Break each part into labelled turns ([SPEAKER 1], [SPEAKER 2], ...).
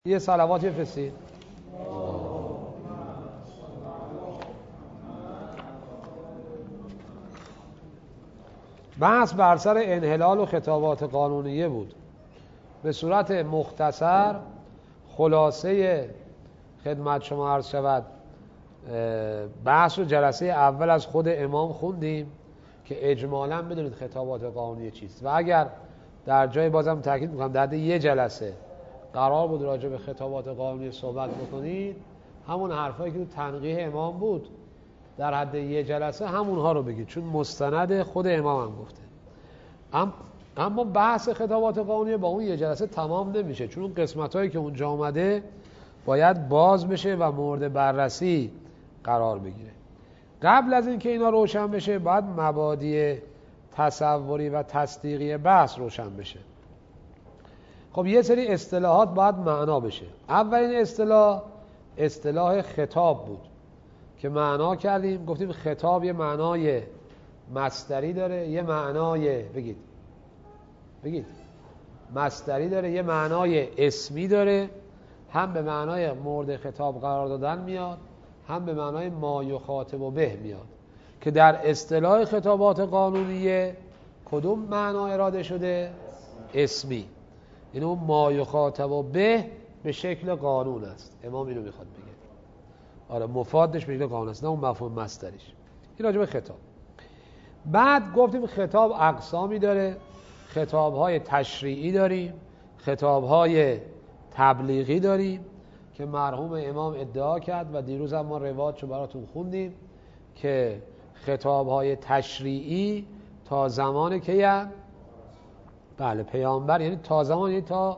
[SPEAKER 1] یه صلوات بفرستید. بحث بر سر انحلال و خطابات قانونیه بود. به صورت مختصر خلاصه خدمت شما عرض شود بحث رو جلسه اول از خود امام خوندیم که اجمالاً بدونید خطابات قانونی چیست و اگر در جای بازم تاکید میکنم در یه جلسه قرار بود راجع به خطابات قانونی صحبت بکنید، همون حرفایی که تو تنقیح امام بود در حد یه جلسه همونها رو بگید، چون مستند خود امام هم گفته. اما بحث خطابات قانونی با اون یه جلسه تمام نمیشه، چون اون قسمتایی که اونجا آمده باید باز بشه و مورد بررسی قرار بگیره. قبل از اینکه اینا روشن بشه باید مبادی تصوری و تصدیقی بحث روشن بشه. خب یه سری اصطلاحات باید معنا بشه. اولین اصطلاح خطاب بود که معنا کردیم، گفتیم خطاب یه معنای مصدری داره، یه معنای بگید مصدری داره، یه معنای اسمی داره، هم به معنای مورد خطاب قرار دادن میاد، هم به معنای ما یخاطب به میاد که در اصطلاح خطابات قانونیه کدوم معنا اراده شده؟ اسمی. یعنی اون ما یخاطب به شکل قانون است. امام اینو میخواد بگه. آره مفادش به شکل قانون است، نه اون مفهوم مصدریش. این راجع به خطاب. بعد گفتیم خطاب اقسامی داره، خطاب‌های تشریعی داریم، خطاب‌های تبلیغی داریم که مرحوم امام ادعا کرد و دیروز هم ما روایتشو براتون خوندیم که خطاب‌های تشریعی تا زمان کیه؟ بله پیامبر، یعنی تا زمان، یعنی تا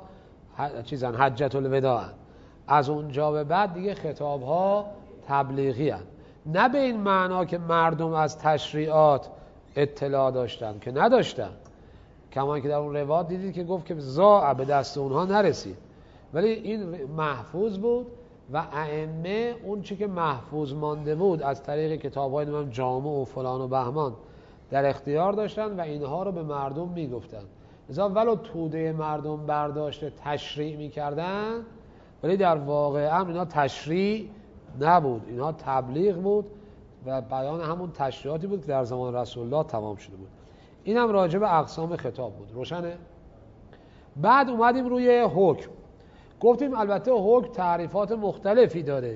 [SPEAKER 1] حجت الوداع. از اونجا به بعد دیگه خطاب‌ها تبلیغی هستند، نه به این معنا که مردم از تشریعات اطلاع داشتن، که نداشتن، کما که در اون روایت دیدید که گفت که ضاع به دست اونها نرسید، ولی این محفوظ بود و ائمه اون چی که محفوظ مانده بود از طریق کتاب‌های نمیم جامع و فلان و بهمان در اختیار داشتن و اینها رو به مردم میگفتن. لذا ولو توده مردم برداشته تشریع میکردن، ولی در واقع اینا تشریع نبود، اینها تبلیغ بود و بیان همون تشریعاتی بود که در زمان رسول الله تمام شده بود. این هم راجع به اقسام خطاب بود. روشنه؟ بعد اومدیم روی حکم. گفتیم البته حکم تعریفات مختلفی داره.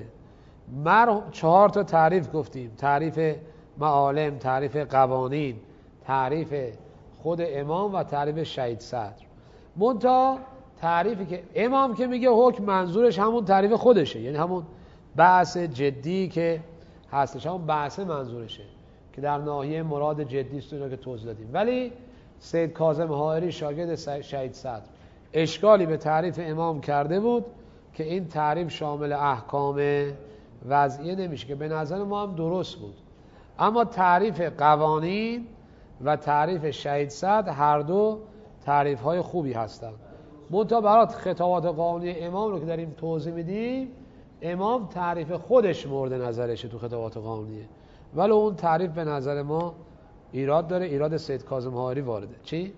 [SPEAKER 1] 4 تا تعریف گفتیم: تعریف معالم، تعریف قوانین، تعریف خود امام و تعریف شهید صدر. منتها تعریفی که امام که میگه حکم، منظورش همون تعریف خودشه، یعنی همون بحث جدی که هستش، همون بحث منظورشه که در ناحیه مراد جدی است، اینا که توضیح دادیم. ولی سید کاظم حائری شاگرد شهید صدر اشکالی به تعریف امام کرده بود که این تعریف شامل احکام وضعیه نمیشه، که به نظر ما هم درست بود. اما تعریف قوانین و تعریف شهید صدر هر دو تعریف های خوبی هستند. منتها برات خطابات قانونی امام رو که داریم توضیح میدیم، امام تعریف خودش مورد نظرشه تو خطابات قانونیه، ولی اون تعریف به نظر ما ایراد داره، ایراد سید کاظم حائری وارده. چی؟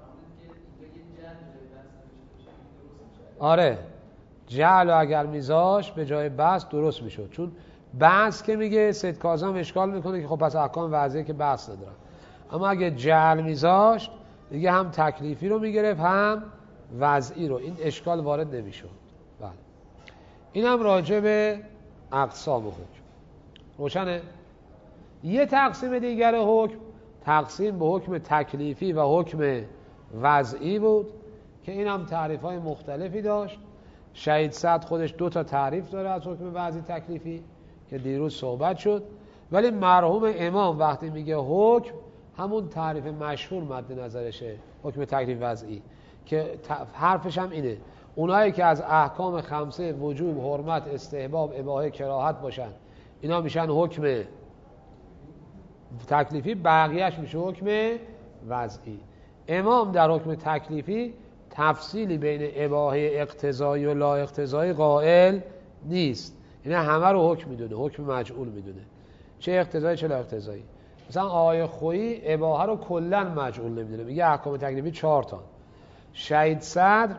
[SPEAKER 1] آره، جعل اگر میذاش به جای بحث درست میشد، چون بحث که میگه سید کاظم اشکال میکنه که خب پس احکام وضعیه که بحث ندارن، اما اگه جعل میذاشت دیگه هم تکلیفی رو میگرفت هم وضعی رو، این اشکال وارد نمیشد. بله، این هم راجع به اقسام حکم. روشنه؟ یه تقسیم دیگر حکم تقسیم به حکم تکلیفی و حکم وضعی بود که این هم تعریف های مختلفی داشت. شهید صدر خودش 2 تا تعریف داره از حکم وضعی تکلیفی که دیروز صحبت شد، ولی مرحوم امام وقتی میگه حکم همون تعریف مشهور مد نظرشه، حکم تکلیف وضعی، که حرفش هم اینه: اونایی که از احکام 5 وجوب، حرمت، استحباب، اباحه، کراهت باشن اینا میشن حکم تکلیفی، بقیهش میشه حکم وضعی. امام در حکم تکلیفی تفصیلی بین اباحه اقتضایی و لا اقتضایی قائل نیست، یعنی همه رو حکم میدونه، حکم مجعول میدونه، چه اقتضایی چه لا اقتضایی. مثلا آقای خویی اباحه رو کلا مجعول نمیدونه، میگه احکام تکلیفی 4 تا. شهید صدر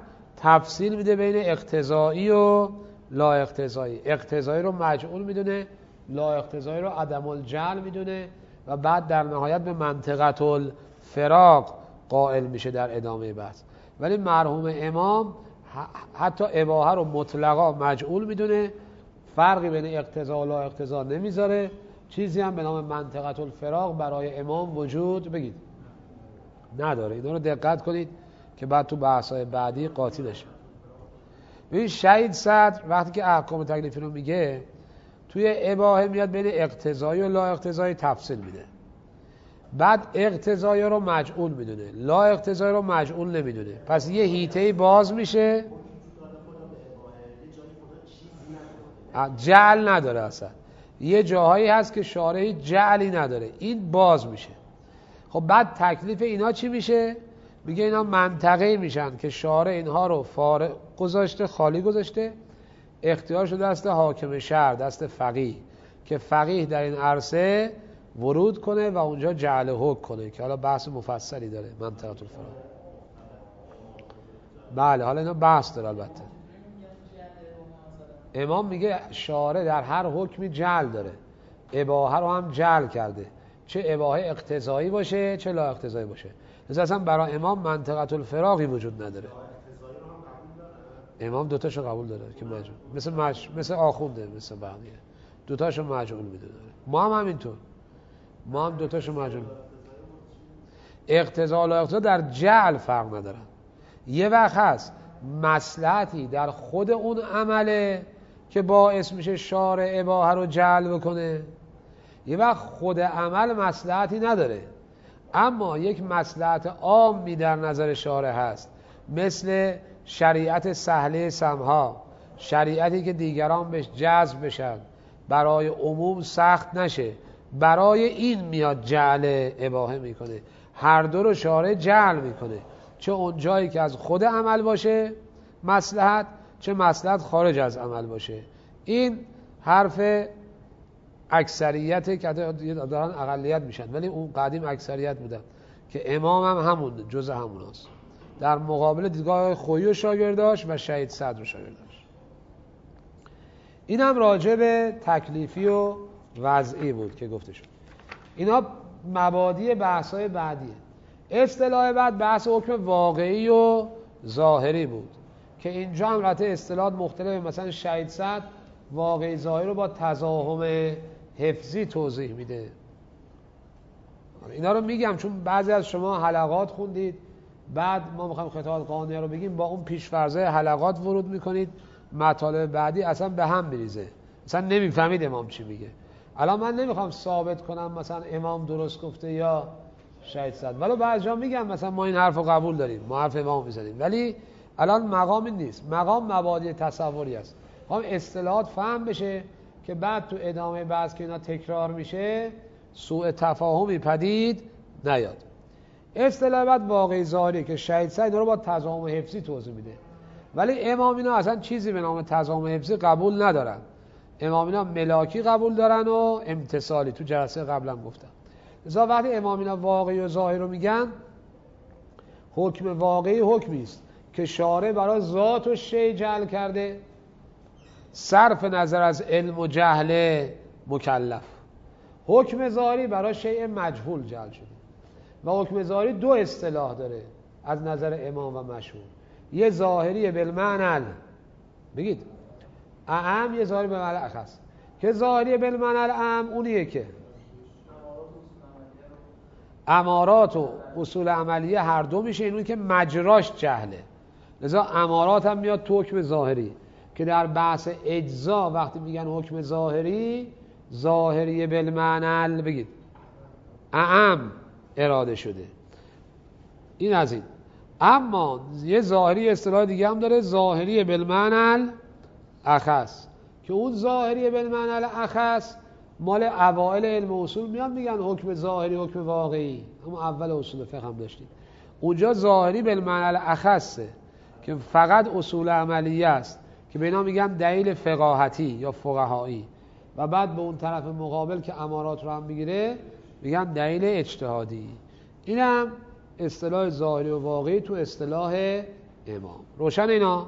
[SPEAKER 1] تفصیل میده بین اقتضایی و لا اقتضایی. اقتضایی رو مجعول میدونه، لا اقتضایی رو عدم الجعل میدونه و بعد در نهایت به منطقة الفراق قائل میشه در ادامه بحث. ولی مرحوم امام حتی اباحه رو مطلقا مجعول میدونه، فرقی بین اقتضا و لا اقتضا نمیذاره، چیزی هم به نام منطقة الفراق برای امام وجود بگید نداره. اینا رو دقت کنید که بعد تو بحث‌های بعدی قاطی نشه. ببین شهید صدر وقتی که احکام تکلیفی رو میگه توی اباحه میاد بین اقتضایی و لا اقتضایی تفصیل میده، بعد اقتضایی رو مجعول میدونه، لا اقتضایی رو مجعول نمیدونه. پس یه هیته‌ای باز میشه، جعل نداره اصلا. یه جاهایی هست که شارعی جعلی نداره، این باز میشه. خب بعد تکلیف اینا چی میشه؟ میگه اینا منطقه میشن که شارع اینها رو فارغ گذاشته، خالی گذاشته، اختیار شده دست حاکم شهر، دست فقیه، که فقیه در این عرصه ورود کنه و اونجا جعل حکم کنه که حالا بحث مفصلی داره منطقة الفراق. بله حالا اینا بحث داره. البته امام میگه شارع در هر حکمی جعل داره، اباحه رو هم جعل کرده، چه اباحه اقتضایی باشه چه لا اقتضایی باشه. لذا اصلا برای امام منطقة الفراقی وجود نداره. امام دوتاشو قبول داره که مجعول، مثل آخونده، مثل بقیه دوتاشو مجعول میدونه. ما هم همینطور، ما هم دوتاشو مجعول. اقتضا و لا اقتضا در جعل فرق ندارن. یه وقت هست مصلحتی در خود اون عمله که باعث میشه شارع اباحه رو جعل بکنه، یه وقت خود عمل مصلحتی نداره اما یک مصلحت عامی در نظر شارع هست، مثل شریعت سهله سمها، شریعتی که دیگران بهش جذب بشن، برای عموم سخت نشه، برای این میاد جعل اباحه میکنه. هر دو رو شارع جعل میکنه، چه اون جایی که از خود عمل باشه مصلحت، چه مصلحت خارج از عمل باشه. این حرف اکثریت که دارن اقلیت میشن، ولی اون قدیم اکثریت بودن که امام هم همون جز همون هست. در مقابل دیدگاه خویی و شاگرداش و شهید صدر و شاگرداش. این هم راجع به تکلیفی و وضعی بود که گفته شد. اینا مبادی بحث‌های بعدیه. اصطلاح بعد بحث حکم واقعی و ظاهری بود که اینجا هم البته اصطلاحات مختلفه. مثلا شهید صدر واقعی ظاهری رو با تضاهم حفظی توضیح میده. اینا رو میگم چون بعضی از شما حلقات خوندید، بعد ما میخوایم خطابات قانونیه رو بگیم، با اون پیش‌فرضه حلقات ورود میکنید، مطالب بعدی اصلا به هم میریزه، اصلا نمیفهمید امام چی میگه. الان من نمیخوام ثابت کنم مثلا امام درست گفته یا شهید صدر، ولی بعضیا میگم مثلا ما این حرف رو قبول داریم، ما حرف امام میزنیم، ولی الان مقام این نیست. مقام مبادی تصوری است. هم اصطلاحات فهم بشه که بعد تو ادامه بحث که اینا تکرار میشه سوء تفاهمی پدید نیاد. اصطلاح بعد واقعی ظاهری که شهید صدر رو با تضامن حفظی توضیح میده، ولی امام اینا اصلا چیزی به نام تضامن حفظی قبول ندارن. امام اینا ملاکی قبول دارن و امتصالی، تو جلسه قبلا گفتم. لذا وقتی امام اینا واقعی و ظاهری رو میگن، حکم واقعی حکمی است که شارع برای ذات و شیء جعل کرده، صرف نظر از علم و جهل مکلف. حکم ظاهری برای شیء مجهول جعل شده و حکم ظاهری دو اصطلاح داره از نظر امام و مشهور. یه ظاهری بالمعنى بگید اعم، یه ظاهری بالمعنى اخص. که ظاهری بالمعنى اعم اونیه که امارات و اصول عملیه هر دو میشه، اینون که مجراش جهله. لذا امارات هم میاد تو حکم ظاهری که در بحث اجزا وقتی میگن حکم ظاهری، ظاهری بالمعنى بگید اعم اراده شده. این از این. اما یه ظاهری اصطلاح دیگه هم داره، ظاهری بالمعنى اخص، که اون ظاهری بالمعنى اخص مال اوائل علم اصول میان میگن حکم ظاهری حکم واقعی. اما اول اصول فقه هم داشتیم اونجا ظاهری بالمعنى اخصه که فقط اصول عملیه است که به اینا میگن دلیل فقاهتی یا فقهایی، و بعد به اون طرف مقابل که امارات رو هم میگیره میگن دلیل اجتهادی. اینم اصطلاح ظاهری و واقعی تو اصطلاح امام. روشن اینا؟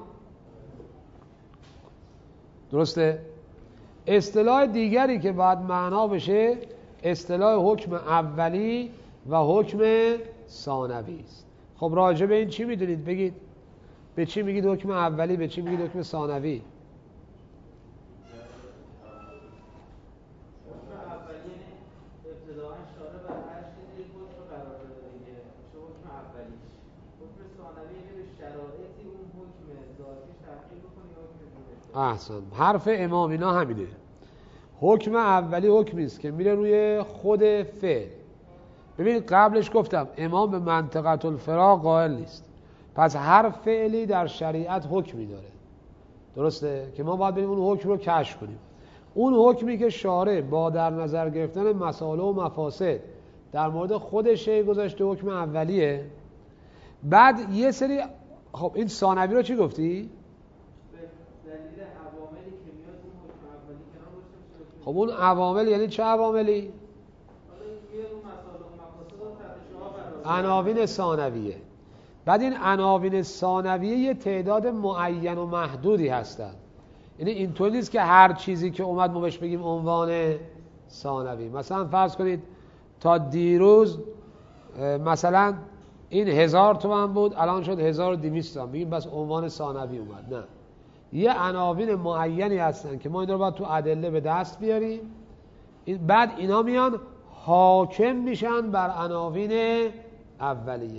[SPEAKER 1] درسته؟ اصطلاح دیگری که باید معنا بشه اصطلاح حکم اولی و حکم ثانوی است. خب راجع به این چی میدونید؟ بگید به چی میگید حکم اولی، به چی میگید حکم ثانوی؟ احسن، حرف امام اینا همینه. حکم اولی حکمی است که میره روی خود فعل. ببینید قبلش گفتم امام به منطقه الفراق قائل نیست، پس هر فعلی در شریعت حکمی داره، درسته؟ که ما باید بریم اون حکم رو کشف کنیم. اون حکمی که شارع با در نظر گرفتن مصالح و مفاسد در مورد خود شیء گذاشته حکم اولیه. بعد یه سری، خب این ثانوی رو چی گفتی؟ خب اون عوامل یعنی چه عواملی؟ عناوین ثانویه. بعد این عناوین ثانویه یه تعداد معین و محدودی هستن، یعنی اینطور نیست که هر چیزی که اومد ما بهش بگیم عنوان ثانوی. مثلا فرض کنید تا دیروز مثلا این 1000 تومان بود، الان شد 1200 تومان، بگیم بس عنوان ثانوی اومد. نه، یه عناوین معینی هستن که ما این رو باید تو ادله به دست بیاریم، بعد اینا میان حاکم میشن بر عناوین اولیه.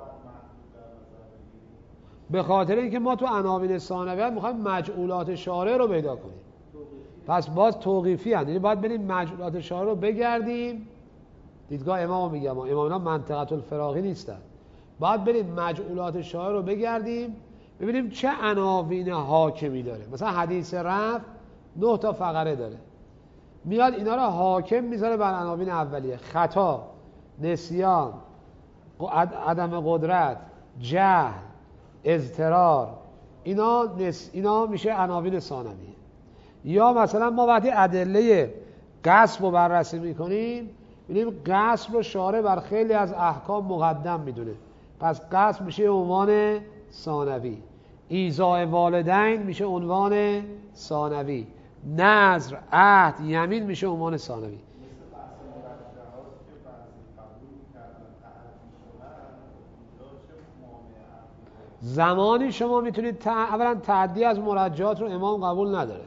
[SPEAKER 1] به خاطر اینکه ما تو عناوین ثانویه میخوایم مجعولات شارع رو پیدا کنیم، پس باز توقیفی هست، یعنی باید بریم مجعولات شارع رو بگردیم. دیدگاه امام میگم، امامینا منطقه الفراقی نیستن، باید بریم مجعولات شارع رو بگردیم ببینیم چه عناوین حاکمی داره. مثلا حدیث رفع 9 تا فقره داره، میاد اینا رو حاکم میذاره بر عناوین اولیه: خطا، نسیان، عدم قدرت، جهل، اضطرار. اینا میشه عناوین ثانویه. یا مثلا ما وقتی ادله غصب رو بررسی میکنیم ببینیم غصب رو شارع بر خیلی از احکام مقدم میدونه، پس غصب میشه عنوان ثانوی. ایذاء والدین میشه عنوان ثانوی. نذر، عهد، یمین میشه عنوان ثانوی. زمانی شما میتونید اولا تعدی از مرجعات رو امام قبول نداره،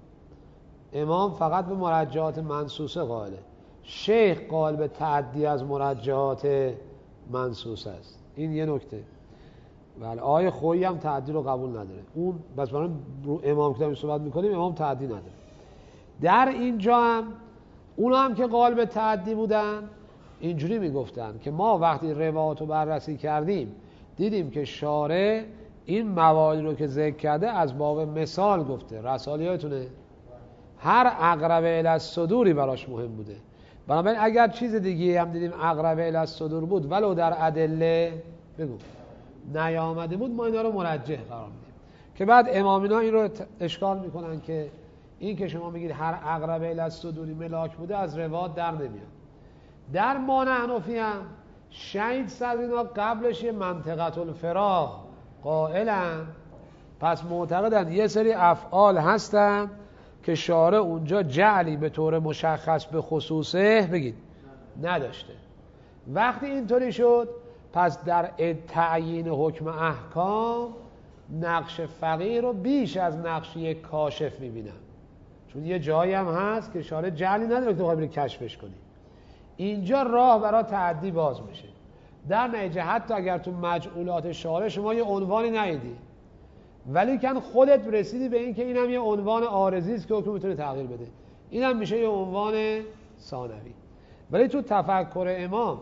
[SPEAKER 1] امام فقط به مرجعات منصوصه قائله. شیخ قائل به تعدی از مرجعات منصوصه است. این یه نکته. بله، آیه خویی هم تعدی رو قبول نداره. اون بس برای رو امام کتابی صحبت میکنیم، امام تعدی نداره. در اینجا هم اونا هم که قائل به تعدی بودن اینجوری میگفتن که ما وقتی روایات رو بررسی کردیم دیدیم که شارع این مواردی رو که ذکر کرده از باب مثال گفته. رسالیاتونه هر اقرب الی الصدوری براش مهم بوده، بنابراین اگر چیز دیگه هم دیدیم اقرب الی الصدور بود ولو در ادله بگو نیامده بود، ما اینا رو مرجح قرار میدیم. که بعد امامینا این رو اشکال میکنن که این که شما میگید هر اقرب الی الصدوری ملاک بوده از روایات در نمیاد. در ما حنفی هم شهید صدرینا قبلش یه منطقه الفراق قائلن، پس معتقدن یه سری افعال هستن که شارع اونجا جعلی به طور مشخص به خصوصه بگید نداشته. وقتی اینطوری شد پس در تعیین حکم احکام نقش فقیه رو بیش از نقش یک کاشف میبینن، چون یه جایی هم هست که شارع جعلی نداره که تو بری کشفش کنی. اینجا راه برای تعدی باز میشه. در نتیجه حتی اگر تو مجعولات شارع شما یه عنوانی ندیدی ولی کن خودت رسیدی به این که اینم یه عنوان عارضی است که حکم میتونه تغییر بده، اینم میشه یه عنوان ثانوی. ولی تو تفکر امام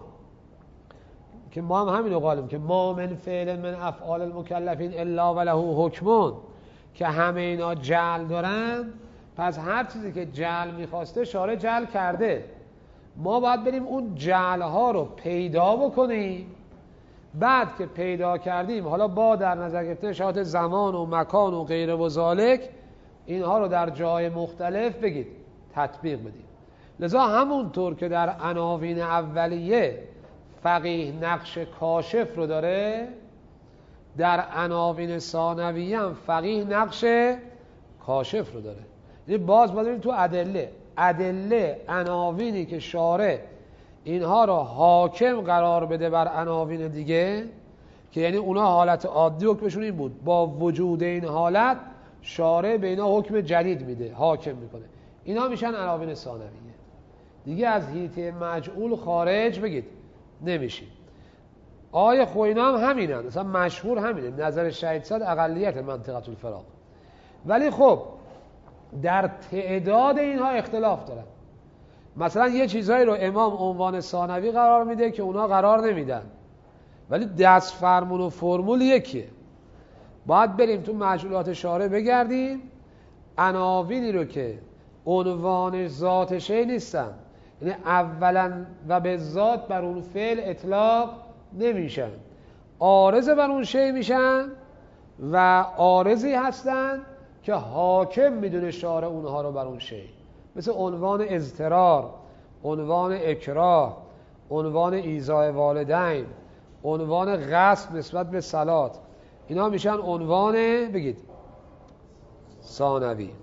[SPEAKER 1] که ما هم همین رو قائلیم که ما من فعل من افعال المکلفین الا وله حکمون، که همه اینا جعل دارن، پس هر چیزی که جعل میخواسته شارع جعل کرده. ما باید بریم اون جعل ها رو پیدا بکنیم، بعد که پیدا کردیم حالا با در نظر گرفتن شرایط زمان و مکان و غیره و ذالک اینها رو در جای مختلف بگید تطبیق بدیم. لذا همونطور که در عناوین اولیه فقیه نقش کاشف رو داره، در عناوین ثانویه هم فقیه نقش کاشف رو داره. یعنی باز بریم تو ادله عناوینی که شارع اینها را حاکم قرار بده بر عناوین دیگه، که یعنی اونا حالت عادی حکمشون این بود، با وجود این حالت شارع به اینا حکم جدید میده، حاکم میکنه، اینا میشن عناوین ثانویه. دیگه از حیطه مجعول خارج بگید نمیشید. آیه خوینا هم همینن، مثلا مشهور همینه، نظر شهید صاد اقلیت منطقه الفراق. ولی خب در تعداد اینها اختلاف دارن. مثلا یه چیزایی رو امام عنوان ثانوی قرار میده که اونا قرار نمیدن، ولی دست فرمون و فرمول یکیه. باید بریم تو مجعولات شارع بگردیم، عناوینی رو که عنوان ذات شی نیستن، یعنی اولا و به ذات بر اون فعل اطلاق نمیشن، عارض بر اون شی میشن و عارضی هستن که حاکم میدونه شارع اونها رو بر اون شی، مثل عنوان اضطرار، عنوان اکراه، عنوان ایذاء والدین، عنوان غصب نسبت به صلات، اینا میشن عنوان بگید ثانوی.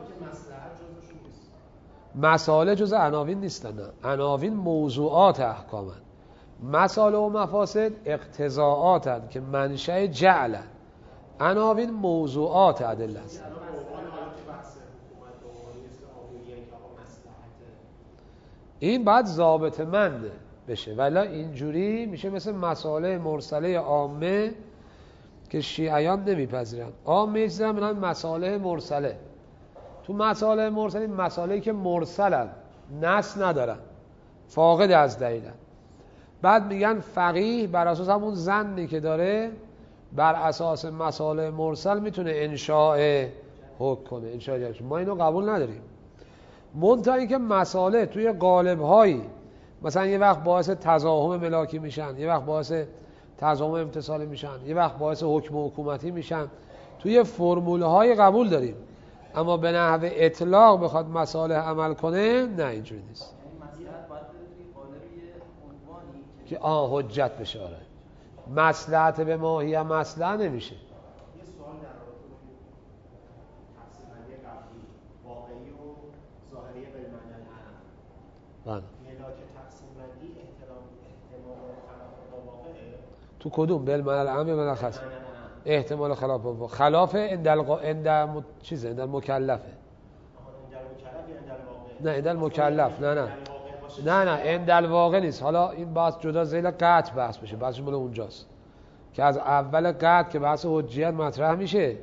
[SPEAKER 1] مسائل جز عناوین نیستن، عناوین موضوعات احکامن، مسائل و مفاسد اقتضاعاتن که منشأ جعلن، عناوین موضوعات ادله است. این بعد ضابط مند بشه، ولی اینجوری میشه مثل مسائل مرسله عامه که شیعیان نمیپذیرن. عامه میذارن میگن مسائل مرسله. تو مسائل مرسله مسائلی که مرسلن، نص ندارن، فاقد از دلیلن، بعد میگن فقیه بر اساس همون ظنی که داره بر اساس مسائل مرسل میتونه انشاء حکم کنه، انشاء جدید. ما اینو قبول نداریم. منتها اینکه مسائل توی قالب‌هایی مثلا یه وقت باعث تزاحم ملاکی میشن، یه وقت باعث تزاحم امتصالی میشن، یه وقت باعث حکم حکومتی میشن، توی فرمول‌های قبول داریم، اما به نحو اطلاق بخواد مسائل عمل کنه نه، اینجوری نیست. که حجت بشه. آره، مصلحت به ماهی هم مصلحت نمیشه.
[SPEAKER 2] یه سوال در رابطه با تقسیم بندی قبلی، واقعی و ظاهری بالمعنی العام. ملاک تقسیم بندی احتمال خلاف با واقعه؟
[SPEAKER 1] تو کدوم؟ بالمعنی العام یا ملخص؟ احتمال خلاف با واقع. خلاف عند چیزه، عند المکلفه. نه عند المکلف، نه عند الواقع نیست. حالا این بحث جدا ذیل قطع بحث بشه، بحثش مال اونجاست که از اول قطع که بحث حجیت مطرح میشه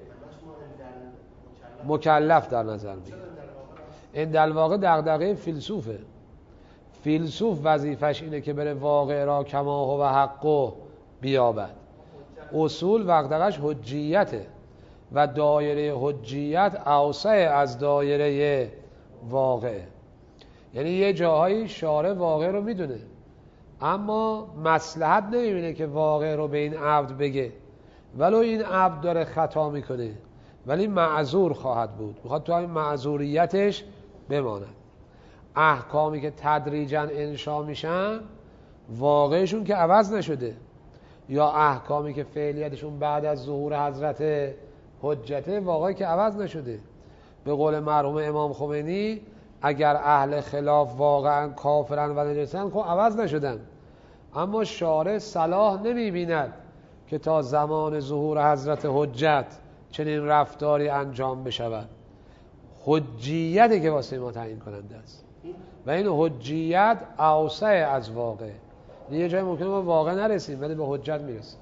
[SPEAKER 1] مکلف در نظر میگیره. عند الواقع دغدغه فیلسوفه. فیلسوف وظیفش اینه که بره واقع را کما هو حقه بیابد. اصول دغدغش حجیته و دایره حجیت اوسع از دایره واقع. یعنی یه جاهایی شارع واقع رو میدونه اما مصلحت نمیبینه که واقع رو به این عبد بگه، ولو این عبد داره خطا میکنه ولی معذور خواهد بود، میخواد تو همین معذوریتش بماند. احکامی که تدریجا انشا میشن واقعشون که عوض نشده، یا احکامی که فعلیتشون بعد از ظهور حضرت حجته واقعی که عوض نشده. به قول مرحوم امام خمینی اگر اهل خلاف واقعا کافرن و نجسن خب عوض نشدن، اما شارع صلاح نمیبیند که تا زمان ظهور حضرت حجت چنین رفتاری انجام بشود. حجیتی که واسه ما تعیین کننده است و این حجیت اوسع از واقع. یه جای ممکنه ما واقع نرسیم ولی به حجت میرسیم.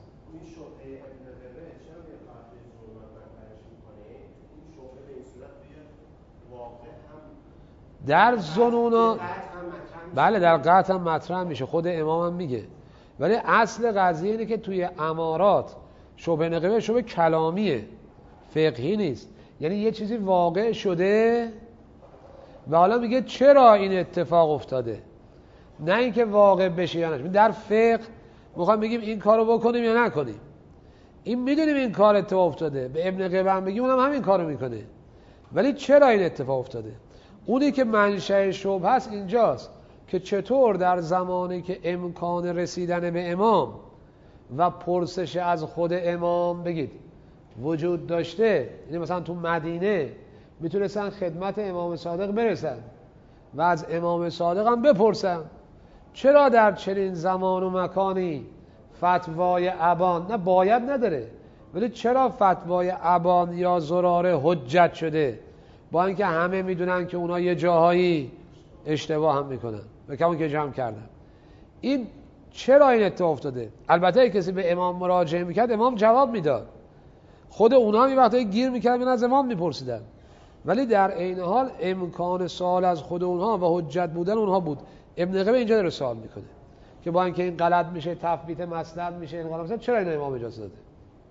[SPEAKER 1] در ظنونا بله در قطع هم مطرح میشه، خود امام هم میگه، ولی اصل قضیه اینه که توی امارات شبه نقبه شبه کلامیه، فقهی نیست. یعنی یه چیزی واقع شده و حالا میگه چرا این اتفاق افتاده، نه اینکه واقع بشه یا نشه. در فقه میخوام بگیم این کارو بکنیم یا نکنیم، این میدونیم این کار اتفاق افتاده، به ابن قبه هم بگیم اونم همین کارو میکنه، ولی چرا این اتفاق افتاده؟ اونی که منشأ شبهه است اینجاست که چطور در زمانی که امکان رسیدن به امام و پرسش از خود امام بگید وجود داشته، یعنی مثلا تو مدینه میتونستن خدمت امام صادق برسن و از امام صادق هم بپرسن چرا در چنین زمان و مکانی فتوای ابان، نه باید نداره، ولی چرا فتوای ابان یا زراره حجت شده، با اینکه همه میدونن که اونا یه جاهایی اشتباه هم میکنن و کمون که جمع کردن. این چرا این اتفاق افتاده؟ البته کسی به امام مراجعه میکرد امام جواب میداد، خود اونا هم یه وقتایی گیر میکردن از امام میپرسیدن، ولی در عین حال امکان سوال از خود اونها و حجت بودن اونها بود. ابن قیم اینجا داره سوال میکنه که با اینکه این غلط میشه، تثبیت مسند میشه، این غلط، چرا این امام اجازه داده؟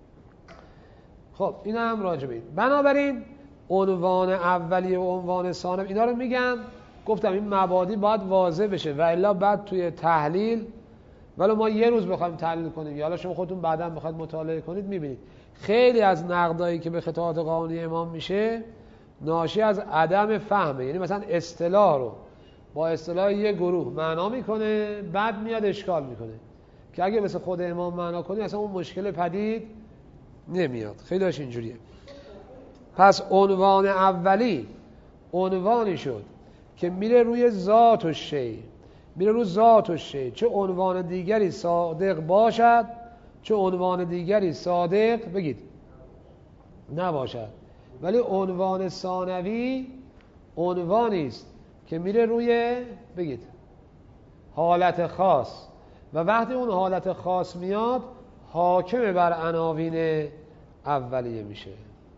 [SPEAKER 1] خب اینا هم راجع به این. بنابراین عنوان اولیه و عنوان ثانوی اینا رو میگم، گفتم این مبادی باید واضح بشه و الا بعد توی تحلیل، ولی ما یه روز بخوایم تحلیل کنیم یا حالا شما خودتون بعدا بخواید مطالعه کنید میبینید خیلی از نقدایی که به خطابات قانونی امام میشه ناشی از عدم فهمه. یعنی مثلا اصطلاح رو با اصطلاح یه گروه معنا میکنه، بعد میاد اشکال میکنه که اگه مثل خود امام معنا کنی اصلا اون مشکل پدید نمیاد. خیلی داشت اینجوریه. پس عنوان اولی عنوانی شد که میره روی ذات و شی، میره روی ذات و شی، چه عنوان دیگری صادق باشد چه عنوان دیگری صادق بگید نباشد. ولی عنوان ثانوی عنوانی است که میره روی بگید حالت خاص و وقتی اون حالت خاص میاد حاکم بر عناوین اولیه میشه.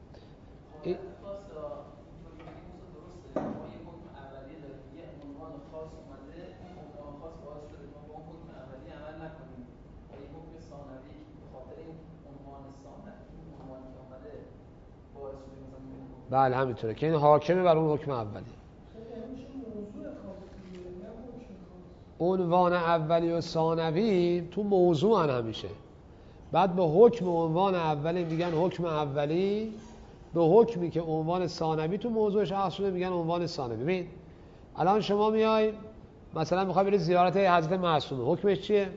[SPEAKER 1] بله همینطوره که این حاکمه بر اون حکم اولی. عنوان اولی و ثانوی تو موضوع همیشه بعد به حکم عنوان اولی میگن حکم اولی، به حکمی که عنوان ثانوی تو موضوعش اصل شده میگن عنوان ثانوی. ببین الان شما میای مثلا میخوای بری زیارت حضرت معصومه، حکمش چیه؟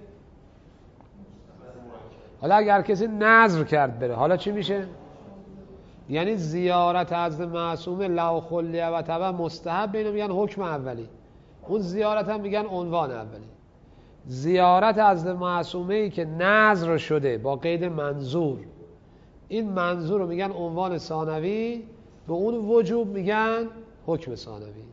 [SPEAKER 1] حالا اگر کسی نذر کرد بره حالا چی میشه؟ یعنی زیارت حضرت معصومه لو خلیه و تبع مستحب، اینو میگن حکم اولی، اون زیارت هم میگن عنوان اولی. زیارت حضرت معصومه ای که نذر شده با قید منظور، این منظور رو میگن عنوان ثانوی، به اون وجوب میگن حکم ثانوی.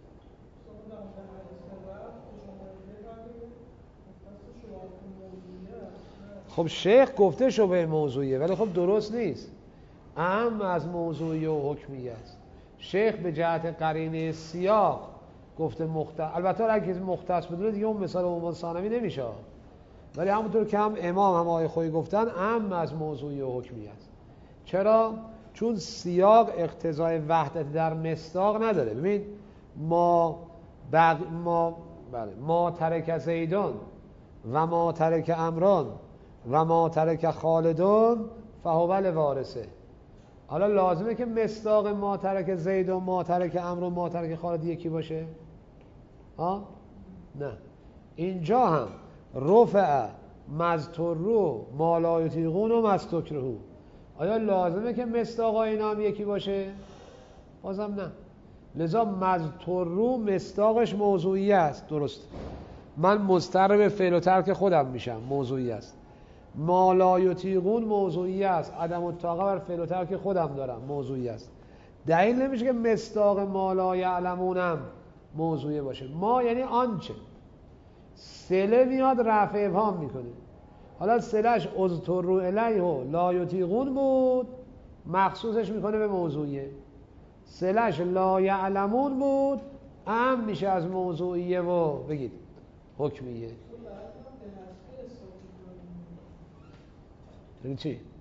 [SPEAKER 1] خب شیخ گفته شبه موضوعیه ولی خب درست نیست، اهم از موضوعی و حکمی است. شیخ به جهت قرینه سیاق گفته مختص، البته اگه کسی مختص بدونه دیگه اون مثال عنوان ثانوی نمیشه، ولی همونطور که هم امام هم آقای خویی گفتن اهم از موضوعی و حکمی است. چرا؟ چون سیاق اقتضای وحدت در مصداق نداره. ببین ما ترک زیدان و ما ترک امران و ما ترک خالدون فهو الوارثه. حالا لازمه که مصداق ما ترک زید و ما ترک امر و ما ترک خالد یکی باشه؟ نه، اینجا هم رفع مذترو ما لا یطیقون و مستکرهو، آیا لازمه که مصداق اینا هم یکی باشه؟ بازم نه. لذا مذترو مصداقش موضوعی است، درست، من مضطر به فعل و ترک خودم میشم، موضوعی است. ما لا یطیقون موضوعی است، عدم الطاقه بر فعل و ترک خودم دارم، موضوعی است. دلیل نمیشه که مصداق ما لا یعلمونم موضوعی باشه. ما یعنی آنچه، صله میاد رفع ابهام میکنه. حالا صلهش اضطروا الیه و لا یطیقون بود، مخصوصش میکنه به موضوعیه. صلهش لا یعلمون بود، اهم میشه از موضوعیه و بگید حکمیه. یعنی چی؟
[SPEAKER 3] یعنی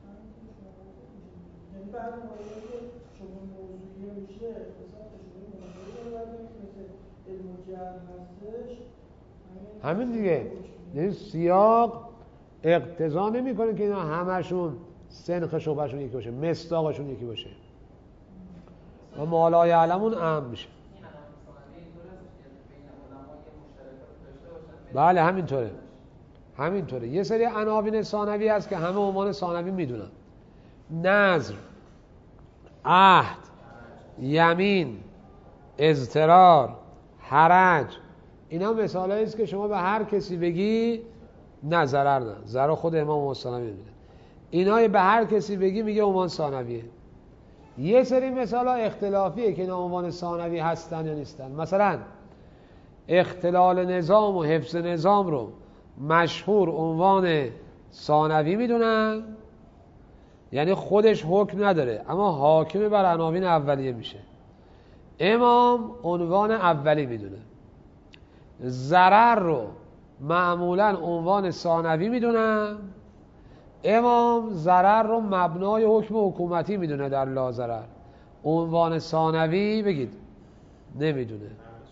[SPEAKER 3] بعد موضوعی که شما موضوعیه میشه مثلا شما موضوعی رو بردیم که مثل علم و جهل هستش،
[SPEAKER 1] همین دیگه. یعنی سیاق اقتضا نمی کنه که اینا همشون سنخ شعبهشون یکی باشه، مصداقشون یکی باشه و ما لا یعلمون اهم میشه. بله همینطوره، همینطوره. یه سری عناوین ثانوی هست که همه عنوان ثانوی میدونن: نذر، عهد، یمین، اضطرار، حرج. اینا مثالایی است که شما به هر کسی بگی نه ضرر نه، ضرر خود امام ثانوی میده. اینا به هر کسی بگی میگه عنوان ثانویه. یه سری مثالا اختلافیه که اینا عنوان ثانوی هستن یا نیستن. مثلا اختلال نظام و حفظ نظام رو مشهور عنوان ثانوی میدونن، یعنی خودش حکم نداره اما حاکم بر عناوین اولیه میشه. امام عنوان اولی میدونه. ضرر رو معمولا عنوان ثانوی میدونن. امام ضرر رو مبنای حکم حکومتی میدونه در لا ضرر. عنوان ثانوی بگید نمیدونه.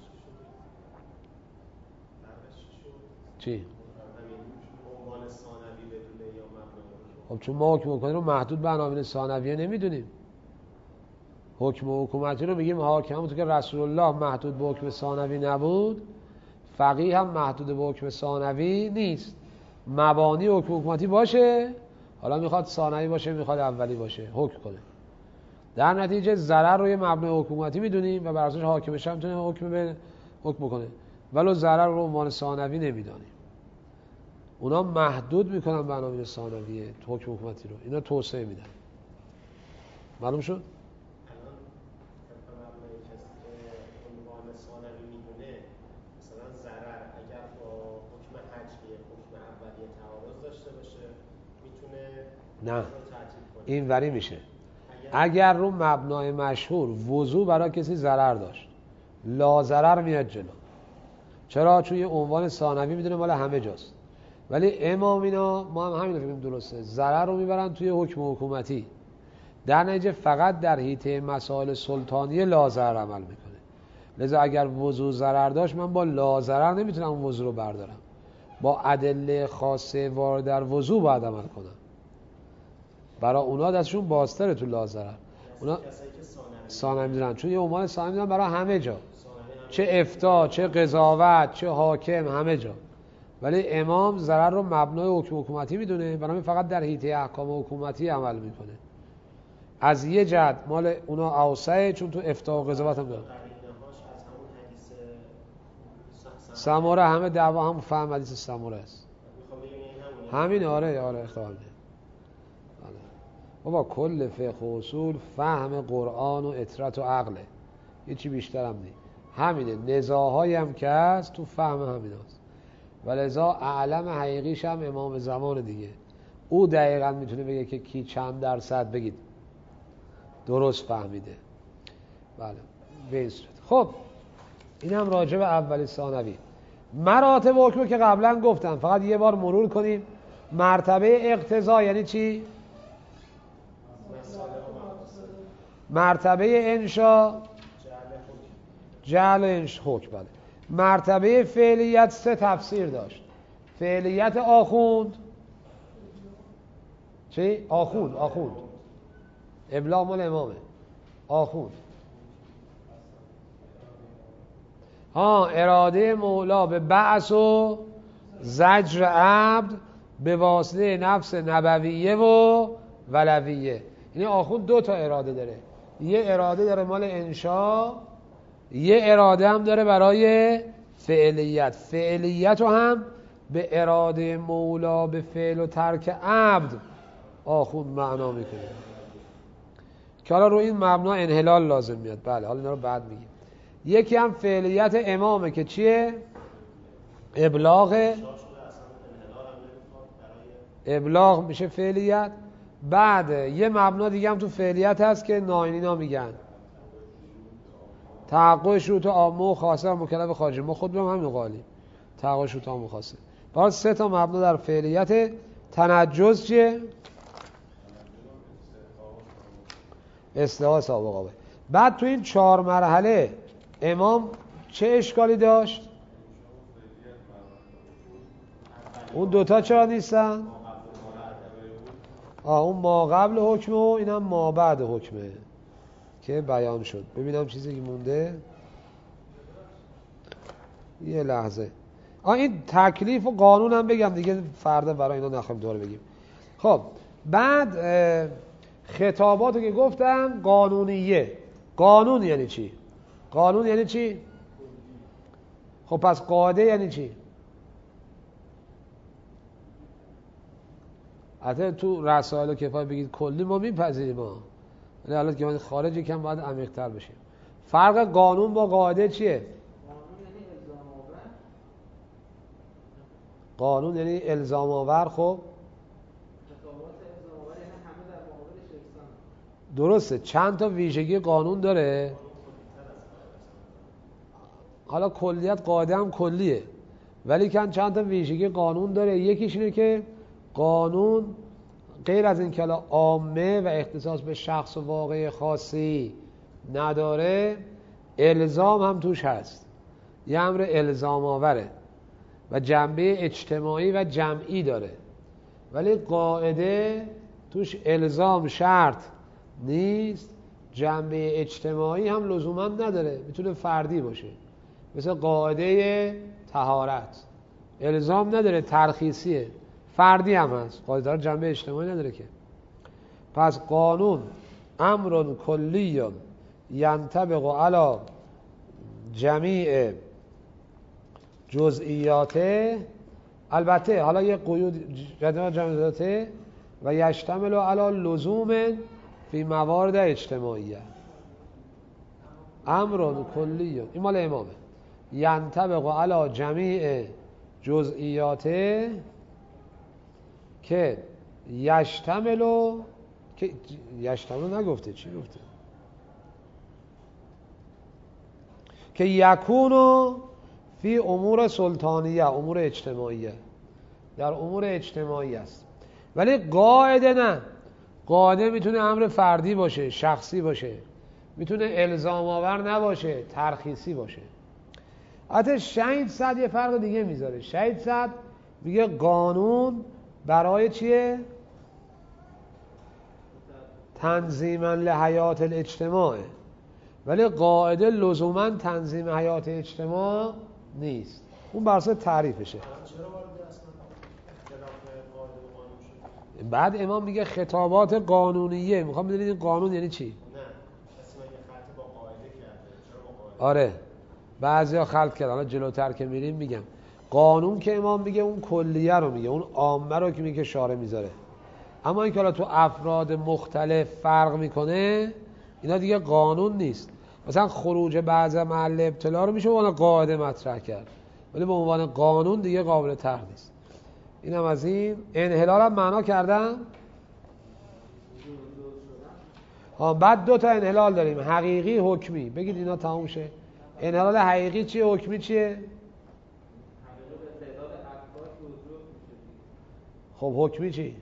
[SPEAKER 1] چی؟
[SPEAKER 2] عنوان ثانوی بدونه یا مبنای؟
[SPEAKER 1] خب چون ما حکم حکومتی رو محدود به عناوین ثانویه نمیدونیم. حکم حکومتی رو میگیم حاکم. همونطور که رسول الله محدود به حکم ثانوی نبود، فقیه هم محدود به حکم ثانوی نیست. مبانی حکم حکومتی باشه، حالا میخواد ثانوی باشه میخواد اولی باشه، حکم کنه. در نتیجه ضرر رو یه مبنای حکومتی میدونیم و بر اساسش حاکمش هم میتونه حکم کنه، ولو ضرر رو عنوان ثانوی نمیدانیم. اونا محدود میکنن به عناوین ثانویه حکم حکومتی رو، اینا توسعه میدن. معلوم شد؟ نه این وری میشه. اگر رو مبنای مشهور وضو برای کسی ضرر داشت، لا ضرر میاد جلو. چرا؟ چون یه عنوان ثانوی میدونه مال همه جاست. ولی امام اینا ما هم همین رو درسته، ضرر رو میبرن توی حکم حکومتی. در نتیجه فقط در حیطه مسائل سلطانیه لا ضرر عمل میکنه. لذا اگر وضو ضرر داشت، من با لا ضرر نمیتونم اون وضو رو بردارم، با ادله خاصه وارد در وضو باید عمل کنم. برای اونا دستشون بازتره تو لا ضرر. اونا ثانوی میدونن چون یه عنوان ثانوی میدونن برای همه جا، چه افتاء، چه قضاوت، چه حاکم، همه جا. ولی امام ضرر رو مبنای حکم حکومتی میدونه، بنابراین فقط در حیطه احکام حکومتی عمل میکنه. از یه جهت مال اونا اوسعه، چون تو افتاء و قضاوت هم داره. سموره همه دعوا هم فهم حدیث سموره است. همین آره اختلاف بابا کل فقه و اصول فهم قرآن و اطرت و عقله، یه چی بیشتر هم نیست. همینه، نزاع‌هایی هم که هست تو فهم همین هست. ولذا اعلم حقیقیش هم امام زمان دیگه، او دقیقا میتونه بگه که کی چند درصد بگید درست فهمیده. بله به این صورت. خب این هم راجع به اولی ثانوی. مراتب حکم که قبلا گفتم، فقط یه بار مرور کنیم. مرتبه اقتضا یعنی چی؟ مرتبه انشا جعل انشا حکم. بله. مرتبه فعلیت 3 تفسیر داشت. فعلیت آخوند چی؟ آخوند ابلاغ مال امامه. آخوند اراده مولا به بعث و زجر عبد به واسطه نفس نبویه و ولویه. یعنی آخوند 2 تا اراده داره. یه اراده داره مال انشا، یه اراده هم داره برای فعلیت. فعلیت رو هم به اراده مولا به فعل و ترک عبد آخوند معنا میکنه که حالا رو این مبنا انحلال لازم میاد. بله حالا اینا رو بعد میگیم. یکی هم فعلیت امامه که چیه؟ ابلاغ میشه فعلیت. بعد یه مبنا دیگه هم تو فعلیت هست که ناینینا میگن تحقق شروط عامه و خاصه و مکلف خارجی. ما خود بهم همین قالی تحقق شروط عامه و خاصه. باز 3 تا مبنا در فعلیت. تنجز چیه؟ استحقاق سابقه. بعد تو این 4 مرحله امام چه اشکالی داشت؟ اون 2 تا چرا نیستن؟ اون ما قبل حکمه و اینم ما بعد حکمه که بیان شد. ببینم چیزی که مونده. یه لحظه. این تکلیف و قانون هم بگم دیگه، فردا برای اینا نخواهیم دوباره بگیم. خب بعد خطاباتو که گفتم قانونیه. قانون یعنی چی؟ قانون یعنی چی؟ خب پس قاعده یعنی چی؟ حتی تو رسائل و کفایه بگید کلی ما میپذیریم ها، ولی حالا که من خارج یکم باید عمیق‌تر بشیم. فرق قانون با قاعده چیه؟ قانون یعنی الزام آور. خب درسته، چند تا ویژگی قانون داره. حالا کلیت قاعده هم کلیه، ولی چند تا ویژگی قانون داره. یکیش اینه که قانون غیر از این که عامه و اختصاص به شخص و واقع خاصی نداره، الزام هم توش هست، یه امر الزام آوره و جنبه اجتماعی و جمعی داره. ولی قاعده توش الزام شرط نیست، جنبه اجتماعی هم لزوما نداره، میتونه فردی باشه، مثل قاعده طهارت الزام نداره، ترخیصیه، فردی هم هست. قاعده داره جنبه اجتماعی نداره که. پس قانون امر کلی ینطبق علی جمیع جزئیاته، البته حالا یه قیود جزئیاته و یشتمل علی لزوم فی موارد اجتماعیه. امر کلی، این مال امامه، ینطبق علی جمیع جزئیاته که یشتملو، که یشتملو نگفته، چی گفته؟ که یکونو فی امور سلطانیه، امور اجتماعیه، در امور اجتماعی است. ولی قاعده نه، قاعده میتونه امر فردی باشه، شخصی باشه، میتونه الزام آور نباشه، ترخیصی باشه. حتی شهید صد یه فرق دیگه میذاره. شهید صد میگه قانون برای چیه؟ تنظیما لحیات الاجتماع، ولی قاعده لزوما تنظیم حیات اجتماع نیست. اون بر اساس تعریفشه. بعد امام میگه خطابات قانونیه. میخوام بدونید این قانون یعنی چی؟ آره بعضیا خلط کردن، حالا جلوتر که میریم میگم. قانون که امام میگه اون کلیه رو میگه، اون عامه رو که میگه شارع میذاره. اما این که حالا تو افراد مختلف فرق میکنه، اینا دیگه قانون نیست. مثلا خروج بعض محل ابتلا رو میشه به عنوان قاعده مطرح کرد، ولی به عنوان قانون دیگه قابل طرح نیست. اینم از این. انحلال هم معنا کردن. بعد دو تا انحلال داریم، حقیقی، حکمی. بگید اینا تموم شه. انحلال حقیقی چیه؟ حکمی چیه؟ خب حکمی چی؟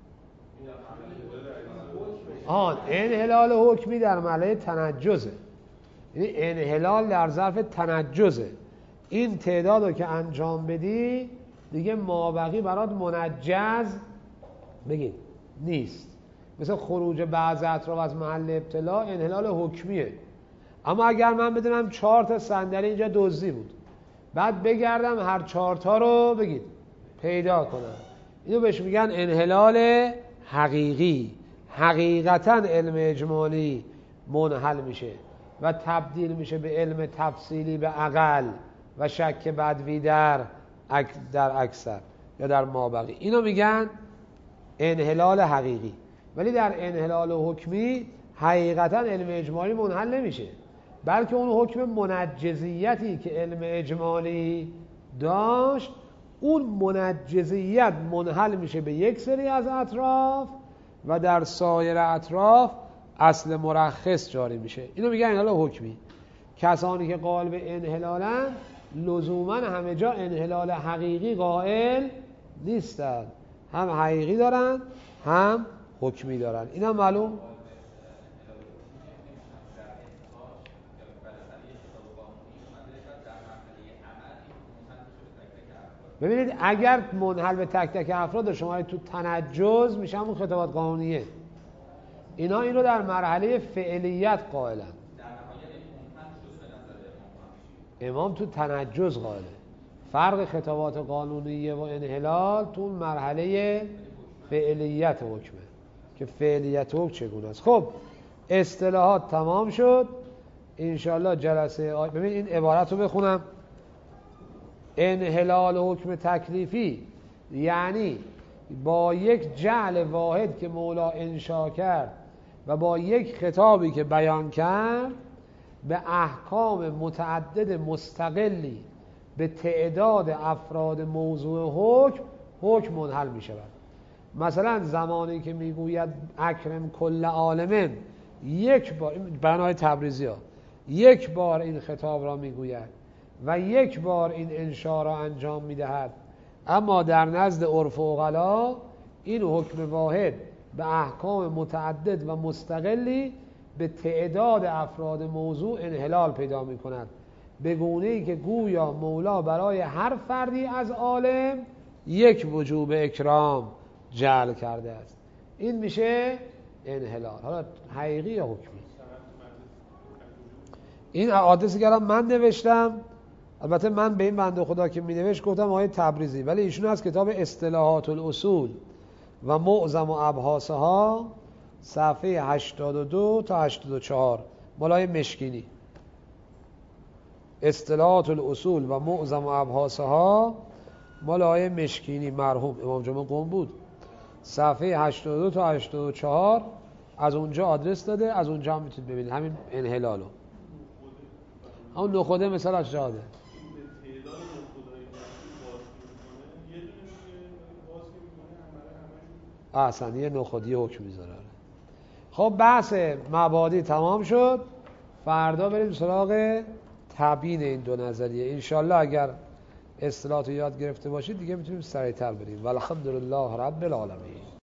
[SPEAKER 1] انحلال حکمی در مرحله تنجزه، یعنی انحلال در ظرف تنجزه. این تعداد رو که انجام بدی دیگه مابقی برات منجز بگید نیست. مثل خروج بعض اطراف از محل ابتلا انحلال حکمیه. اما اگر من بدونم 4 تا صندلی اینجا دزدی بود، بعد بگردم هر 4 تا رو بگید پیدا کنم، اینو بهش میگن انحلال حقیقی. حقیقتا علم اجمالی منحل میشه و تبدیل میشه به علم تفصیلی به اقل و شک بدوی در اکثر یا در مابقی. اینو میگن انحلال حقیقی. ولی در انحلال حکمی حقیقتا علم اجمالی منحل نمیشه، بلکه اون حکم منجزیتی که علم اجمالی داشت، اون منجزیت منحل میشه به یک سری از اطراف و در سایر اطراف اصل مرخص جاری میشه. اینو میگن انحلال حکمی. کسانی که قائل به انحلالن لزوما همه جا انحلال حقیقی قائل نیستن، هم حقیقی دارن هم حکمی دارن. اینا معلوم. ببینید اگر منحل به تک تک افراد شما تو تنجز میشه همون خطابات قانونیه. اینا اینو در مرحله فعلیت قائلن. امام تو تنجز قائله. فرق خطابات قانونیه و انحلال تو مرحله فعلیت حکمه که فعلیت حکم چگونه است. خب اصطلاحات تمام شد. انشالله جلسه ببین این عبارت رو بخونم. انحلال حکم تکلیفی یعنی با یک جعل واحد که مولا انشا کرد و با یک خطابی که بیان کرد به احکام متعدد مستقلی به تعداد افراد موضوع حکم منحل می شود. مثلا زمانی که میگوید اکرم کل عالمن، یک بار بنای تبریزی ها یک بار این خطاب را میگوید و یک بار این انشا را انجام میدهد، اما در نزد عرف و عقلا این حکم واحد به احکام متعدد و مستقلی به تعداد افراد موضوع انحلال پیدا می کند، به گونه‌ای که گویا مولا برای هر فردی از عالم یک وجوب اکرام جعل کرده است. این میشه انحلال. حالا حقیقی یا حکمی؟ این حادثه که من نوشتم، البته من به این بنده خدا که می نوشت گفتم آقای تبریزی، ولی ایشون از کتاب اصطلاحات الاصول و معظم و ابحاثها صفحه 82 تا 84 مالای مشکینی. اصطلاحات الاصول و معظم و ابحاثها مالای مشکینی مرحوم امام جمعه قم بود، صفحه 82 تا 84 از اونجا آدرس داده، از اونجا هم میتونید ببینید همین انحلالو. همون نخوده مثالش جاده. احسن یه نخودی حکم میذاره. خب بحث مبادی تمام شد. فردا بریم سراغ تبیین این دو نظریه. انشالله اگر اصطلاحات رو یاد گرفته باشید دیگه میتونیم سریعتر بریم. والحمدلله رب العالمین.